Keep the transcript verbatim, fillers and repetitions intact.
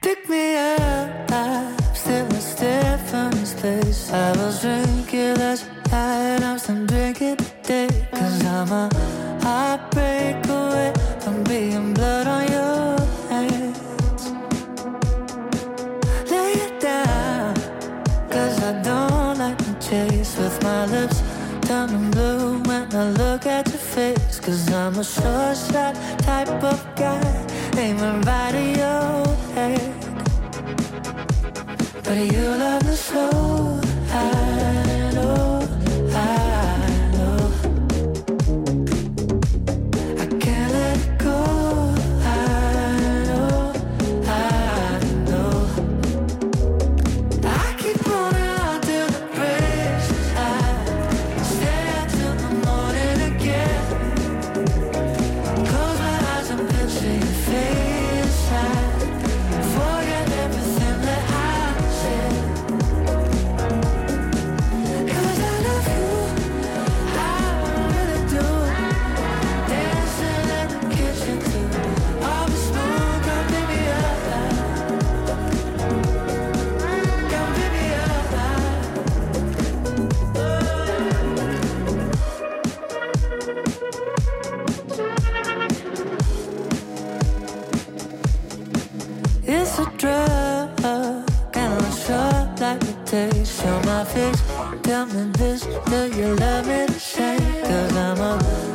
Pick me up, I'm still a step from this place. I was drinking last night, I'm still drinking today. Cause I'm a heartbreak away from being blood on your hands. Lay it down, cause I don't like to chase. With my lips turning blue when I look at your face. Cause I'm a short shot type of guy, aiming right at your head. But you love the slow, I know, I know. I can't let it go, I know, I know. I keep running out till the breaks inside. Stay out till the morning again. Close my eyes and picture your face inside. Forget everything that I said. Cause I love you, I really do. Dancing in the kitchen too. All the smoke, come pick me up. Come pick me up. It's a drug, and I'm sure like the taste. Show my face, tell me this, do you love me the same? Cause I'm a